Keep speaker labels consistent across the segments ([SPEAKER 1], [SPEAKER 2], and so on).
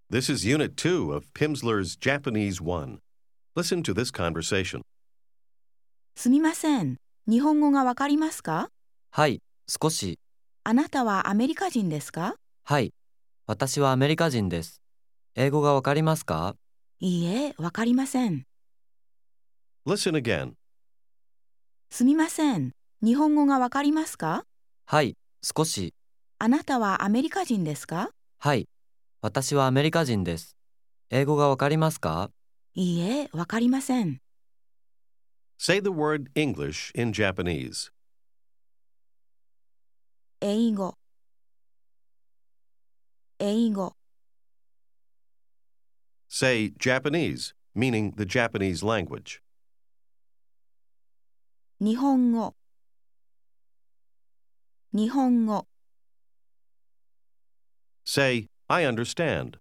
[SPEAKER 1] This is Unit 2 of Pimsleur's Japanese 1. Listen to this conversation.
[SPEAKER 2] すみません。日本語がわかりますか？
[SPEAKER 3] はい、少し。
[SPEAKER 2] あなたはアメリカ人ですか？
[SPEAKER 3] はい、私はアメリカ人です。英語がわかりますか？
[SPEAKER 2] いいえ、わかりません。
[SPEAKER 1] Listen again.
[SPEAKER 2] すみません。日本語がわかりますか？
[SPEAKER 3] はい、少し。
[SPEAKER 2] あなたはアメリカ人ですか？
[SPEAKER 3] はい、私はアメリカ人です。英語がわかりますか？
[SPEAKER 2] いいえ、わかりません。
[SPEAKER 1] Say the word English in Japanese.
[SPEAKER 2] 英語、英語、
[SPEAKER 1] Say Japanese, meaning the Japanese language.
[SPEAKER 2] 日本語、日本語、
[SPEAKER 1] Say, I understand.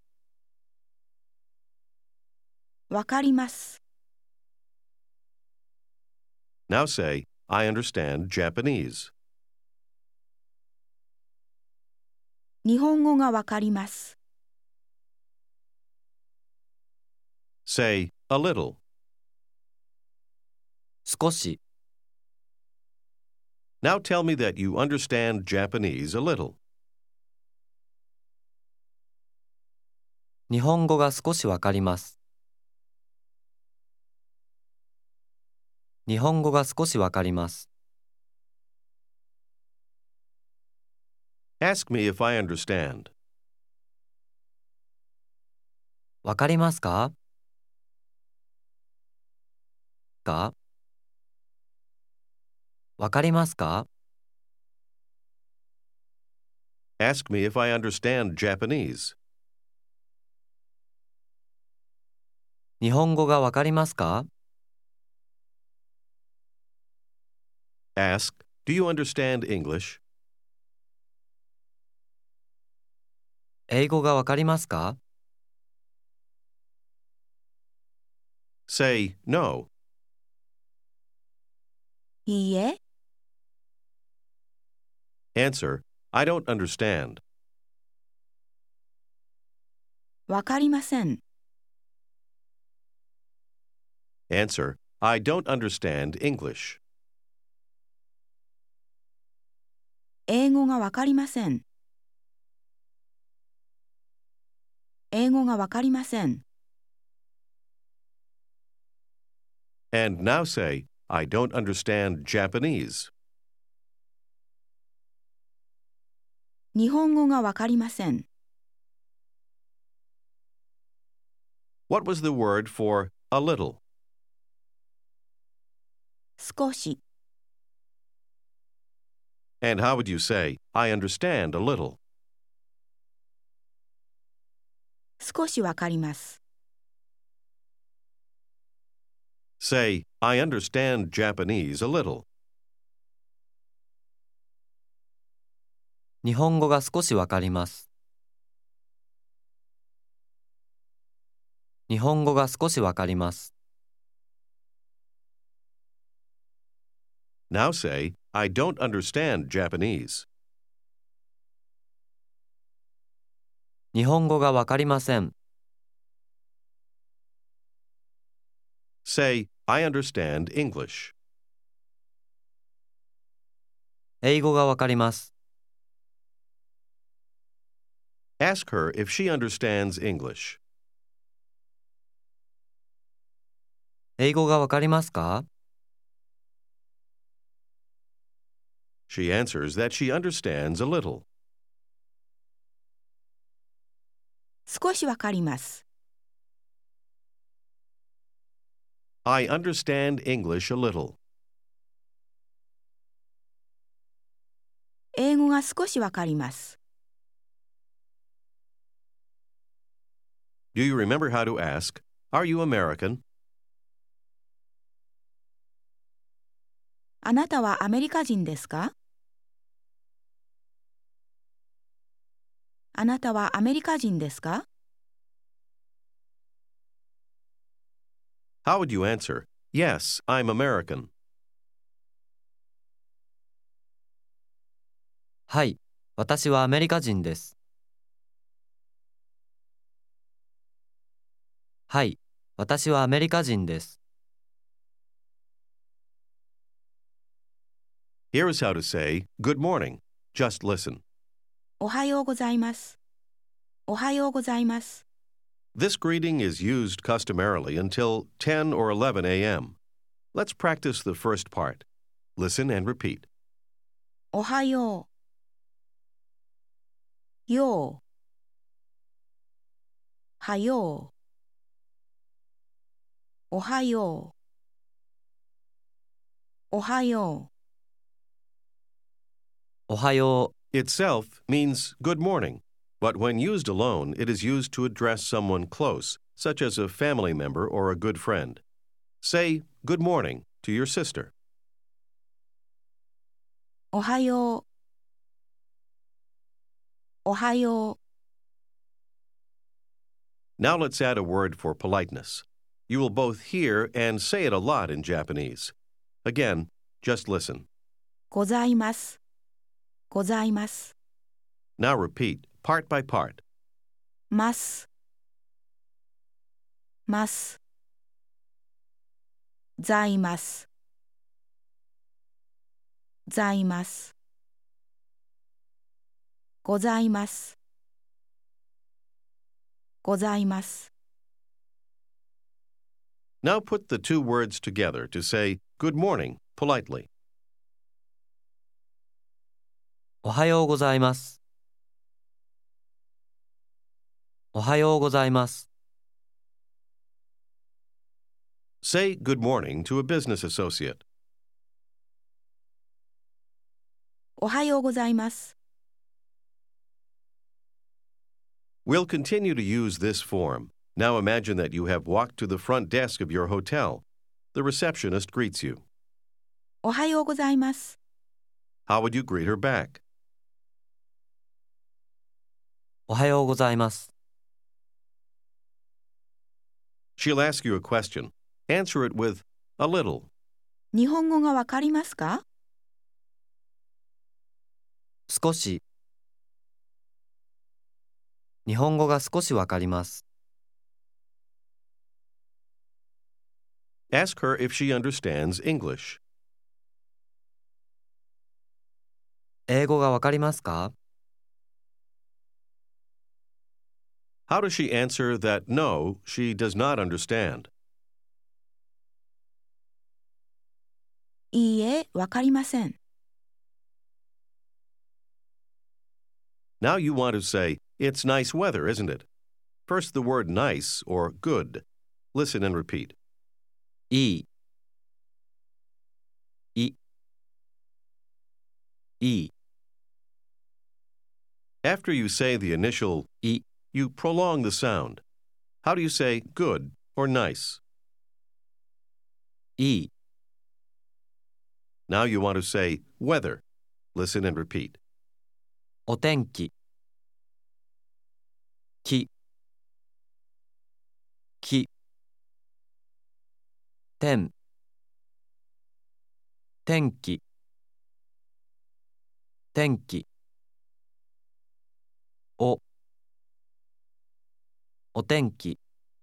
[SPEAKER 2] わかります。
[SPEAKER 1] Now say, I understand Japanese.
[SPEAKER 2] 日本語がわかります。
[SPEAKER 1] Say, a little.
[SPEAKER 3] 少し。
[SPEAKER 1] Now tell me that you understand Japanese a little.
[SPEAKER 3] 日本語が少しわかります。日本語が少しわかります。
[SPEAKER 1] Ask me if I understand.
[SPEAKER 3] わかりますか？わかりますか？
[SPEAKER 1] Ask me if I understand Japanese.
[SPEAKER 3] 日本語がわかりますか？
[SPEAKER 1] Ask, do you understand English?
[SPEAKER 3] 英語がわかりますか？
[SPEAKER 1] Say, no.
[SPEAKER 2] いいえ、
[SPEAKER 1] Answer, I don't understand.
[SPEAKER 2] わかりません。
[SPEAKER 1] Answer, I don't understand English.
[SPEAKER 2] 英語がわかりません。英語がわかりません。
[SPEAKER 1] And now say, I don't understand Japanese.
[SPEAKER 2] 日本語がわかりません。
[SPEAKER 1] What was the word for a little?
[SPEAKER 2] 少し、
[SPEAKER 1] And how would you say, I understand a little?
[SPEAKER 2] 少しわかります。
[SPEAKER 1] Say, I understand Japanese a little.
[SPEAKER 3] 日本語が少しわかります。日本語が少しわかります。
[SPEAKER 1] Now say, I don't understand Japanese.
[SPEAKER 3] 日本語がわかりません。
[SPEAKER 1] Say, I understand English.
[SPEAKER 3] 英語がわかります。
[SPEAKER 1] Ask her if she understands English.
[SPEAKER 3] 英語がわかりますか？
[SPEAKER 1] She answers that she understands a little.
[SPEAKER 2] 少しわかります。
[SPEAKER 1] I understand English a little.
[SPEAKER 2] 英語が少しわかります。
[SPEAKER 1] Do you remember how to ask, Are you American?
[SPEAKER 2] あなたはアメリカ人ですか？あなたはアメリカ人ですか？
[SPEAKER 1] How would you answer, Yes, I'm American?
[SPEAKER 3] はい、私はアメリカ人です。 はい、私はアメリカ人です。
[SPEAKER 1] Here is how to say, Good morning. Just listen.
[SPEAKER 2] おはようございます。おはようございます。
[SPEAKER 1] This greeting is used customarily until 10 or 11 a.m. Let's practice the first part. Listen and repeat.
[SPEAKER 2] おはよう。よう。はよう。おはよう。おはよ
[SPEAKER 3] おはよ
[SPEAKER 1] Itself means good morning, but when used alone, it is used to address someone close, such as a family member or a good friend. Say good morning to your sister.
[SPEAKER 2] う。おはよう。おはよう。
[SPEAKER 1] Now let's add a word for politeness. You will both hear and say it a lot in Japanese. Again, just listen.
[SPEAKER 2] ございます。ございます。
[SPEAKER 1] Now repeat, part by part.
[SPEAKER 2] ます。ます。ざいます。ざいます。ございます。ございます。
[SPEAKER 1] Now put the two words together to say good morning politely.
[SPEAKER 3] う。おはようございます。おはようございます。
[SPEAKER 1] Say good morning to a business associate.
[SPEAKER 2] おはようございます。
[SPEAKER 1] We'll continue to use this form. Now imagine that you have walked to the front desk of your hotel. The receptionist greets you.
[SPEAKER 2] おはようございます。
[SPEAKER 1] How would you greet her back?
[SPEAKER 3] おはようございます。
[SPEAKER 1] She'll ask you a question. Answer it with a little.
[SPEAKER 2] 日本語がわかりますか？
[SPEAKER 3] 少し。日本語が少しわかります。
[SPEAKER 1] Ask her if she understands English.
[SPEAKER 3] 英語がわかりますか？
[SPEAKER 1] How does she answer that no, she does not understand?
[SPEAKER 2] いいえ、わかりません。
[SPEAKER 1] Now you want to say, it's nice weather, isn't it? First the word nice or good. Listen and repeat.
[SPEAKER 3] いい。い。いい。
[SPEAKER 1] After you say the initial
[SPEAKER 3] い。
[SPEAKER 1] you prolong the sound. How do you say good or nice?
[SPEAKER 3] いい。
[SPEAKER 1] Now you want to say weather. Listen and repeat.
[SPEAKER 3] お天気。き。き。天。天気。天気。お。お天気。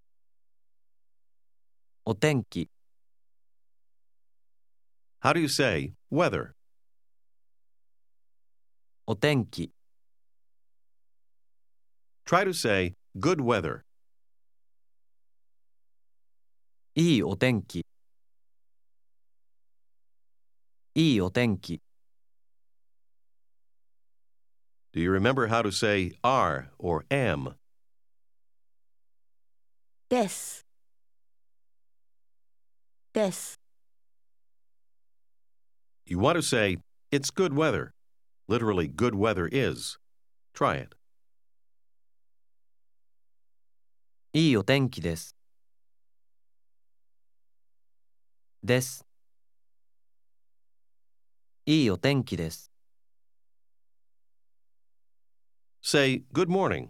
[SPEAKER 3] お天気。
[SPEAKER 1] How do you say weather?
[SPEAKER 3] お天気。
[SPEAKER 1] Try to say good weather.
[SPEAKER 3] いいお天気。いいお天気。
[SPEAKER 1] Do you remember how to say are or am?
[SPEAKER 2] です。です。
[SPEAKER 1] You want to say it's good weather. Literally, good weather is. Try it.
[SPEAKER 3] いいお天気です。です。いいお天気です。
[SPEAKER 1] Say good morning.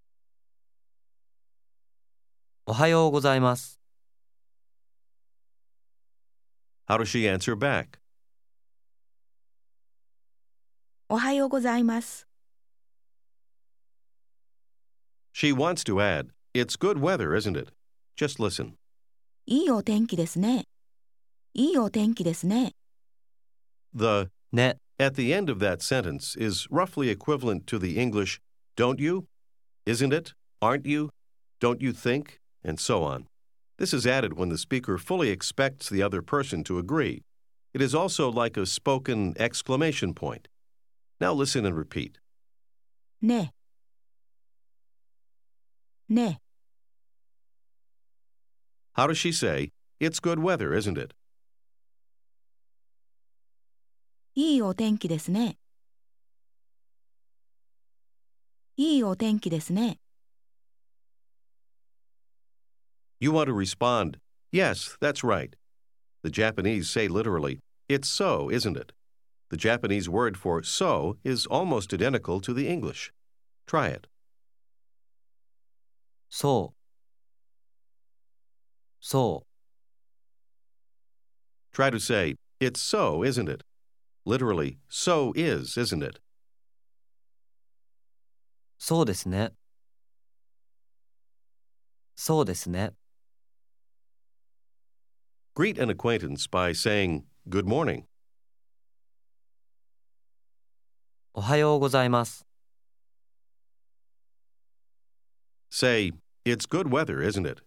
[SPEAKER 3] おはようございます。
[SPEAKER 1] How does she answer back?
[SPEAKER 2] おはようございます。
[SPEAKER 1] She wants to add, it's good weather, isn't it? Just listen.
[SPEAKER 2] いいお天気ですね。いいお天気ですね。
[SPEAKER 1] The
[SPEAKER 3] ね、
[SPEAKER 1] at the end of that sentence is roughly equivalent to the English don't you, isn't it, aren't you, don't you think, and so on. This is added when the speaker fully expects the other person to agree. It is also like a spoken exclamation point. Now listen and repeat.
[SPEAKER 2] ね。ね。
[SPEAKER 1] How does she say, it's good weather, isn't it?
[SPEAKER 2] いいお天気ですね。いいお天気ですね。
[SPEAKER 1] You want to respond, yes, that's right. The Japanese say literally, it's so, isn't it? The Japanese word for so is almost identical to the English. Try it.
[SPEAKER 3] そう。そう。
[SPEAKER 1] Try to say, it's so, isn't it? Literally, so is, isn't it?
[SPEAKER 3] そうですね。そうですね。
[SPEAKER 1] Greet an acquaintance by saying, good morning.
[SPEAKER 3] おはようございます。
[SPEAKER 1] Say, it's good weather, isn't it?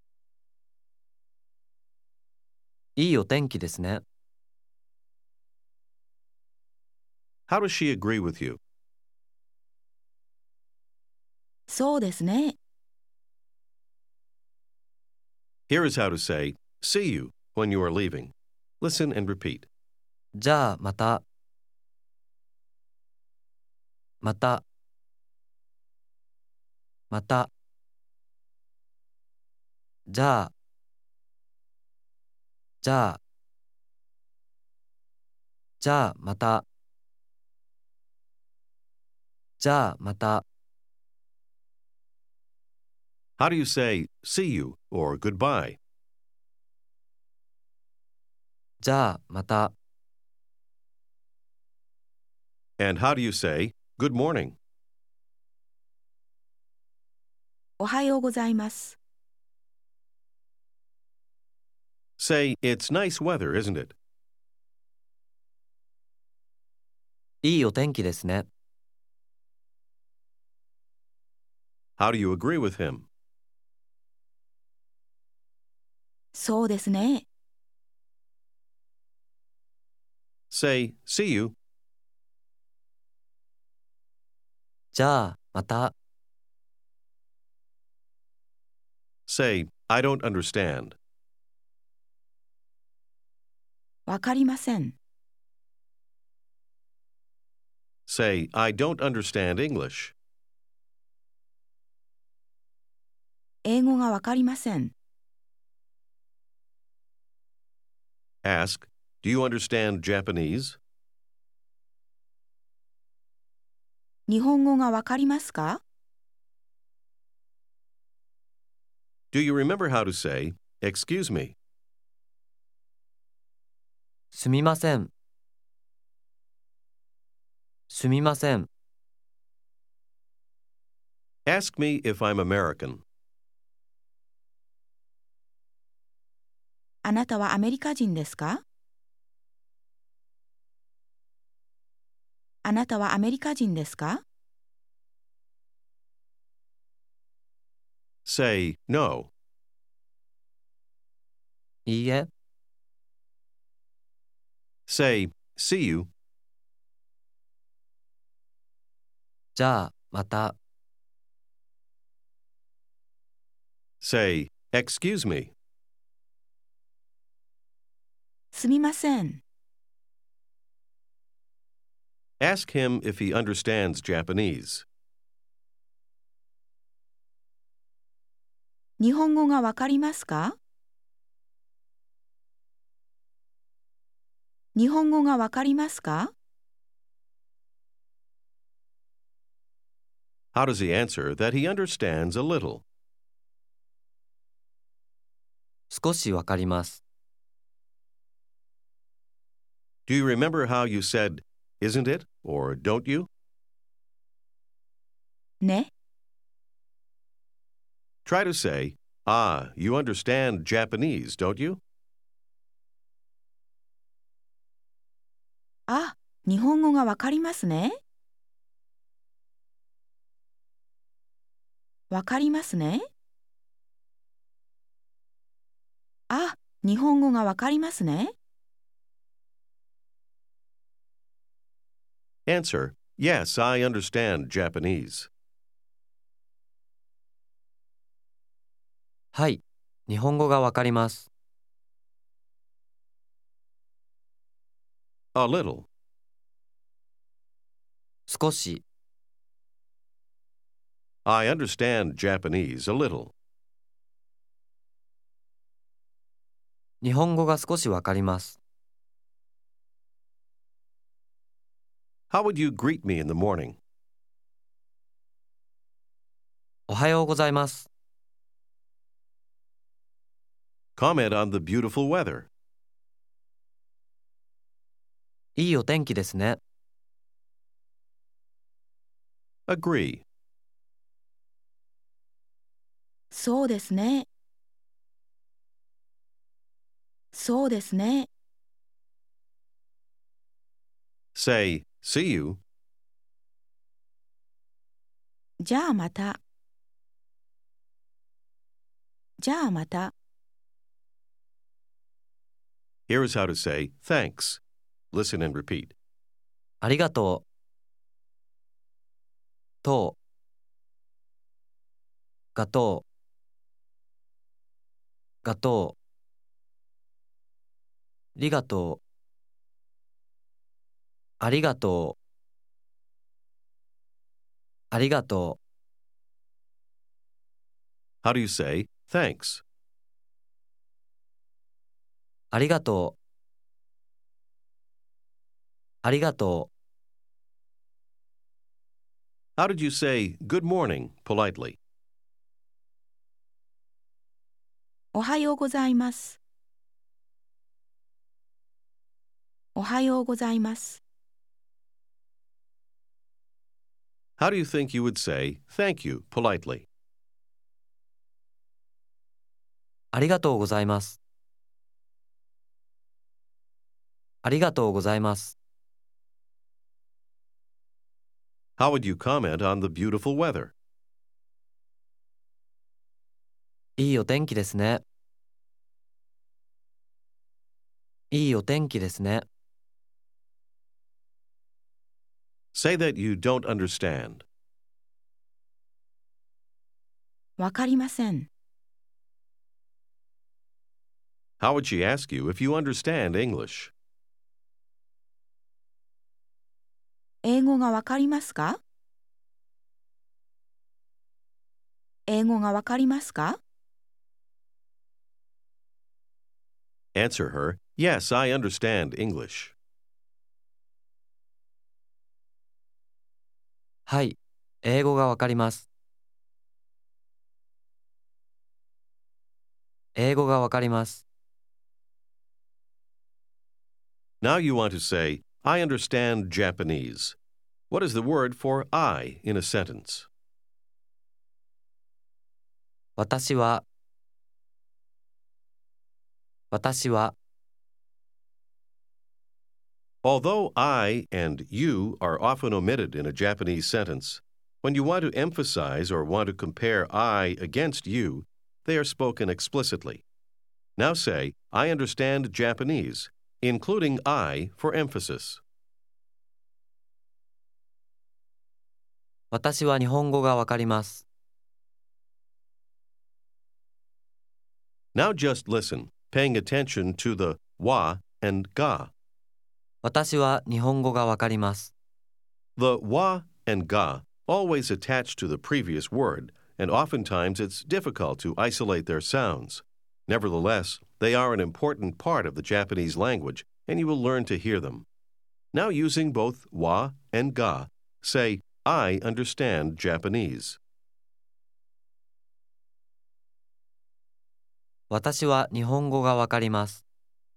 [SPEAKER 3] いいお天気ですね。
[SPEAKER 1] How does she agree with you?
[SPEAKER 2] そうですね。
[SPEAKER 1] Here is how to say, see you, when you are leaving. Listen and repeat.
[SPEAKER 3] じゃあまた。また。また。じゃあ。じゃあ。じゃあまた。じゃあまた。
[SPEAKER 1] How do you say, see you, or goodbye?
[SPEAKER 3] じゃあまた。
[SPEAKER 1] And how do you say, good morning?
[SPEAKER 2] おはようございます。
[SPEAKER 1] Say, it's nice weather, isn't it?
[SPEAKER 3] いいお天気ですね。
[SPEAKER 1] How do you agree with him?
[SPEAKER 2] そうですね。
[SPEAKER 1] Say, see you.
[SPEAKER 3] じゃあまた。
[SPEAKER 1] Say, I don't understand.
[SPEAKER 2] わかりません。
[SPEAKER 1] Say, I don't understand English.
[SPEAKER 2] 英語がわかりません。
[SPEAKER 1] Ask, do you understand Japanese?
[SPEAKER 2] 日本語がわかりますか？
[SPEAKER 1] Do you remember how to say, excuse me?
[SPEAKER 3] すみません。すみません。
[SPEAKER 1] Ask me if I'm American.
[SPEAKER 2] あなたはアメリカ人ですか？あなたはアメリカ人ですか？
[SPEAKER 1] Say, no.
[SPEAKER 3] いいえ。
[SPEAKER 1] Say, see you.
[SPEAKER 3] じゃあまた。
[SPEAKER 1] Say, excuse me.
[SPEAKER 2] すみません。
[SPEAKER 1] Ask him if he understands Japanese.
[SPEAKER 2] 日本語がわかりますか？日本語がわかりますか？
[SPEAKER 1] How does he answer that he understands a little?
[SPEAKER 3] 少しわかります。
[SPEAKER 1] Do you remember how you said, isn't it, or don't you?
[SPEAKER 2] ね。
[SPEAKER 1] Try to say, Ah, you understand Japanese, don't you?
[SPEAKER 2] あ、日本語がわかりますね。わかりますね。あ、日本語がわかりますね。
[SPEAKER 1] Answer: Yes, I understand Japanese.
[SPEAKER 3] はい、日本語がわかります。
[SPEAKER 1] A little.
[SPEAKER 3] 少し、
[SPEAKER 1] I understand Japanese a little.
[SPEAKER 3] 日本語が少しわかります。
[SPEAKER 1] How would you greet me in the morning?
[SPEAKER 3] おはようございます。
[SPEAKER 1] Comment on the beautiful weather.
[SPEAKER 3] いいお天気ですね。
[SPEAKER 1] Agree.
[SPEAKER 2] そうですね。そうですね。
[SPEAKER 1] Say, see you.
[SPEAKER 2] じゃあまた。じゃあまた。
[SPEAKER 1] Here is how to say thanks. Listen and repeat.
[SPEAKER 3] ありがとう。とう。がとう。がとう。りがとう。ありがとう。ありがとう。
[SPEAKER 1] How do you say thanks?
[SPEAKER 3] ありがとう。ありがと
[SPEAKER 1] How did you say good morning politely?
[SPEAKER 2] おはようございます。おはようございます。
[SPEAKER 1] How do you think you would say thank you politely?
[SPEAKER 3] う。ありがとうございます。ありがとうございます。
[SPEAKER 1] How would you comment on the beautiful weather?
[SPEAKER 3] いいお天気ですね。いいお天気ですね。
[SPEAKER 1] Say that you don't understand.
[SPEAKER 2] わかりません。
[SPEAKER 1] How would she ask you if you understand English?
[SPEAKER 2] 英語がわかりますか？英語がわかりますか？
[SPEAKER 1] Answer her, Yes, I understand English.
[SPEAKER 3] はい、英語がわかります。英語がわかります。
[SPEAKER 1] Now you want to say, I understand Japanese. What is the word for I in a sentence?
[SPEAKER 3] 私は、私は、
[SPEAKER 1] Although I and you are often omitted in a Japanese sentence, when you want to emphasize or want to compare I against you, they are spoken explicitly. Now say, I understand Japanese, including I for emphasis.
[SPEAKER 3] 私は日本語がわかります。
[SPEAKER 1] Now just listen, paying attention to the wa and ga.
[SPEAKER 3] 私は日本語がわかります。
[SPEAKER 1] The wa and ga always attach to the previous word, and oftentimes it's difficult to isolate their sounds. Nevertheless, they are an important part of the Japanese language, and you will learn to hear them. Now using both wa and ga, say, I understand Japanese.
[SPEAKER 3] 私は日本語がわかります。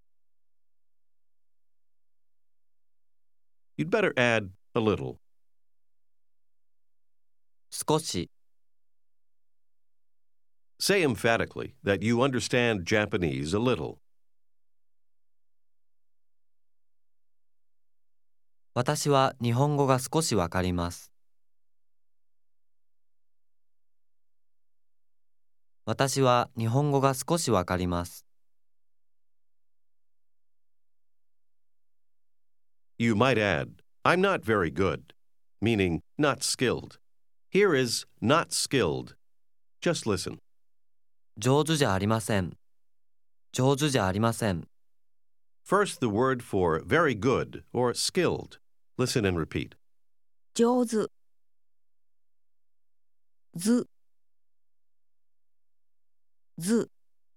[SPEAKER 1] You'd better add a little.
[SPEAKER 3] 少し、
[SPEAKER 1] Say emphatically that you understand Japanese a little.
[SPEAKER 3] 私は日本語が少しわかります。私は日本語が少しわかります。
[SPEAKER 1] You might add, I'm not very good, meaning not skilled. Here is not skilled. Just listen.
[SPEAKER 3] 上手じゃありません。上手じゃありません。
[SPEAKER 1] First, the word for very good or skilled. Listen and repeat.
[SPEAKER 2] 上手ずず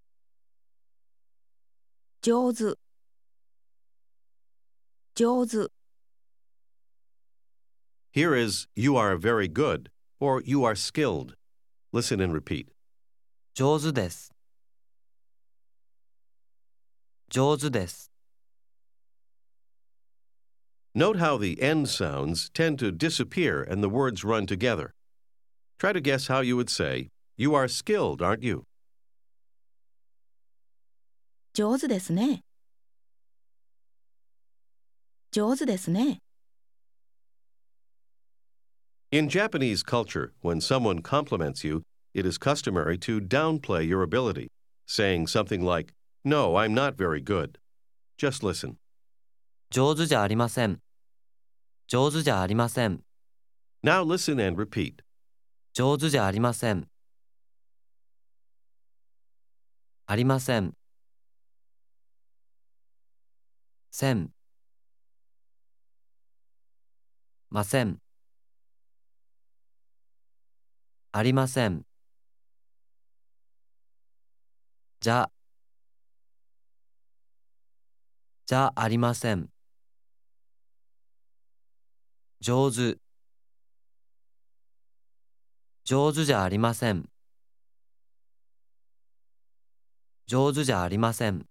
[SPEAKER 2] 上手上手
[SPEAKER 1] Here is you are very good or you are skilled. Listen and repeat.
[SPEAKER 3] 上手です。上手です。
[SPEAKER 1] Note how the end sounds tend to disappear and the words run together. Try to guess how you would say, You are skilled, aren't you?
[SPEAKER 2] 上手ですね。上手ですね。
[SPEAKER 1] In Japanese culture, when someone compliments you, it is customary to downplay your ability, saying something like, No, I'm not very good. Just listen.
[SPEAKER 3] 上手じゃありません。上手じゃありません。
[SPEAKER 1] Now listen and repeat.
[SPEAKER 3] 上手じゃありません。ありません。せん。ません。ありません。じゃありません。上手。上手じゃありません。上手じゃありません。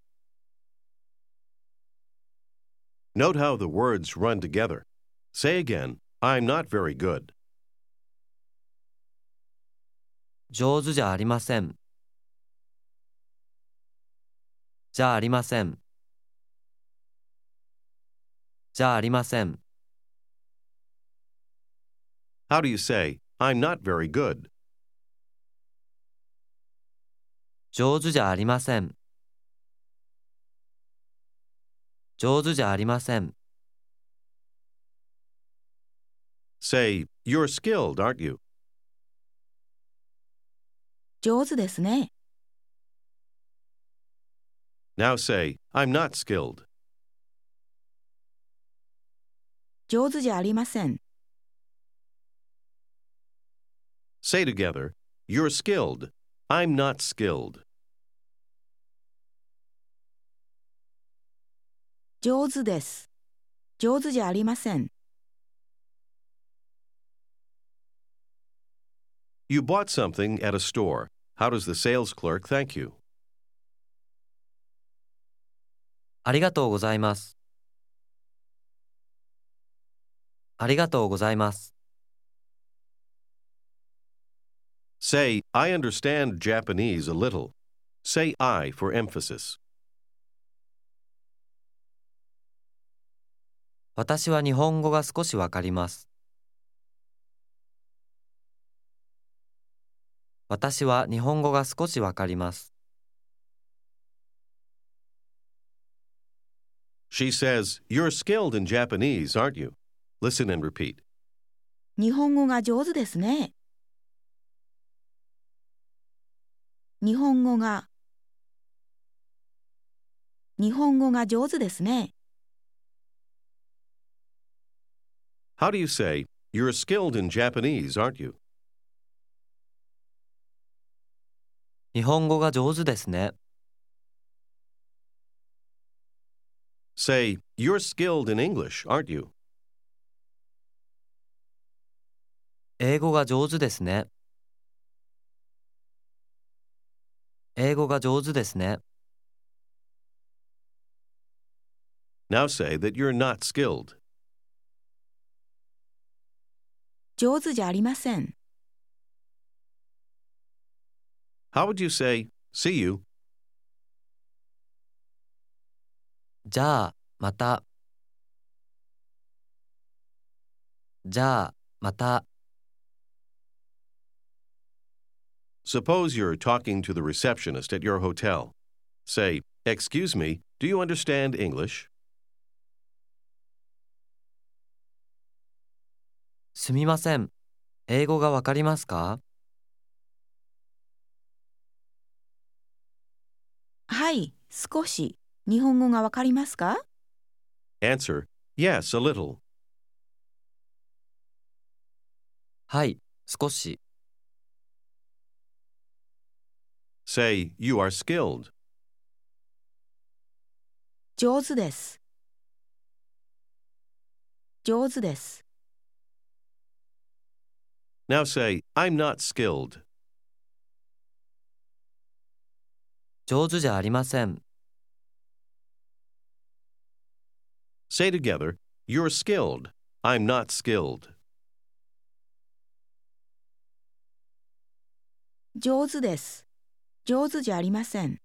[SPEAKER 1] Note how the words run together. Say again, I'm not very good.
[SPEAKER 3] 上手じゃありません。じゃありません。じゃありません。
[SPEAKER 1] How do you say, I'm not very good?
[SPEAKER 3] 上手じゃありません。上手じゃありません。
[SPEAKER 1] Say, You're skilled, aren't you?
[SPEAKER 2] 上手ですね。
[SPEAKER 1] Now say, I'm not skilled.
[SPEAKER 2] 上手じゃありません。
[SPEAKER 1] Say together, You're skilled. I'm not skilled.
[SPEAKER 2] 上手です。上手じゃありません。
[SPEAKER 1] You bought something at a store. How does the sales clerk thank you?
[SPEAKER 3] ありがとうございます。ありがとうございます。
[SPEAKER 1] Say, I understand Japanese a little. Say I for emphasis.
[SPEAKER 3] 私は日本語が少しわかります。私は日本語が少しわかります。
[SPEAKER 1] She says, You're skilled in Japanese, aren't you? Listen and repeat.
[SPEAKER 2] 日本語が上手ですね。日本語が上手ですね。
[SPEAKER 1] How do you say, You're skilled in Japanese, aren't you?
[SPEAKER 3] 日本語が上手ですね。
[SPEAKER 1] Say, You're skilled in English, aren't you?
[SPEAKER 3] 英語が上手ですね。英語が上手ですね。
[SPEAKER 1] Now say that you're not skilled.
[SPEAKER 2] 上手じゃありません。
[SPEAKER 1] How would you say, see you?
[SPEAKER 3] じゃあ、また。じゃあ、また。
[SPEAKER 1] Suppose you're talking to the receptionist at your hotel. Say, excuse me, do you understand English?
[SPEAKER 3] すみません。英語がわかりますか？
[SPEAKER 2] はい、少し。日本語がわかりますか？
[SPEAKER 1] Answer, yes, a little.
[SPEAKER 3] はい、少し。
[SPEAKER 1] Say, you are skilled.
[SPEAKER 2] 上手です。上手です。
[SPEAKER 1] Now say, I'm not skilled.
[SPEAKER 3] 上手じゃありません。
[SPEAKER 1] Say together, you're skilled. I'm not skilled.
[SPEAKER 2] 上手です。上手じゃありません。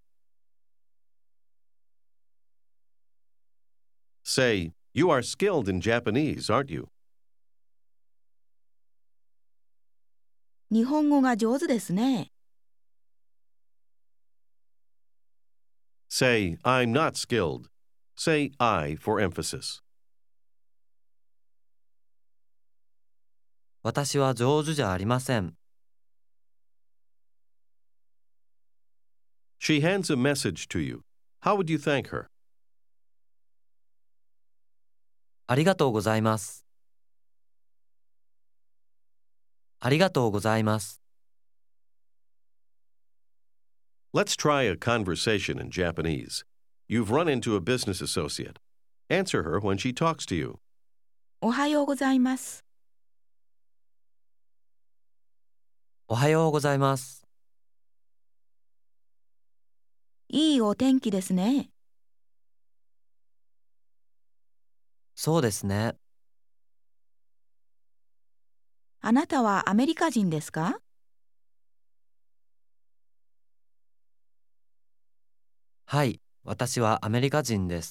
[SPEAKER 1] Say, you are skilled in Japanese, aren't you?
[SPEAKER 2] 日本語が上手ですね。
[SPEAKER 1] Say, I'm not skilled. Say I for emphasis.
[SPEAKER 3] 私は上手じゃありません。
[SPEAKER 1] She hands a message to you. How would you thank her?
[SPEAKER 3] ありがとうございます。ありがとうございます。
[SPEAKER 1] Let's try a conversation in Japanese. You've run into a business associate. Answer her when she talks to you.
[SPEAKER 2] おはようございます。
[SPEAKER 3] おはようございます。
[SPEAKER 2] いいお天気ですね。
[SPEAKER 3] そうですね。
[SPEAKER 2] あなたはアメリカ人ですか？
[SPEAKER 3] はい、私はアメリカ人です。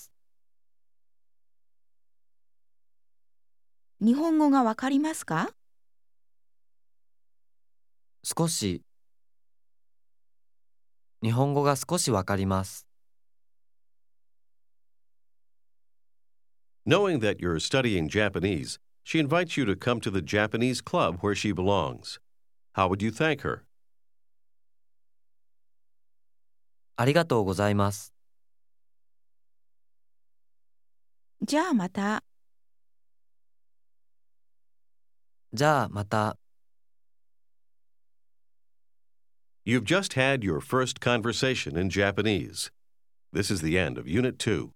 [SPEAKER 2] 日本語がわかりますか？
[SPEAKER 3] 少し。日本語が少しわかります。
[SPEAKER 1] Knowing that you're studying Japanese, she invites you to come to the Japanese club where she belongs. How would you thank her?
[SPEAKER 3] ありがとうございます。
[SPEAKER 2] じゃあまた。
[SPEAKER 3] じゃあまた。
[SPEAKER 1] You've just had your first conversation in Japanese. This is the end of Unit 2.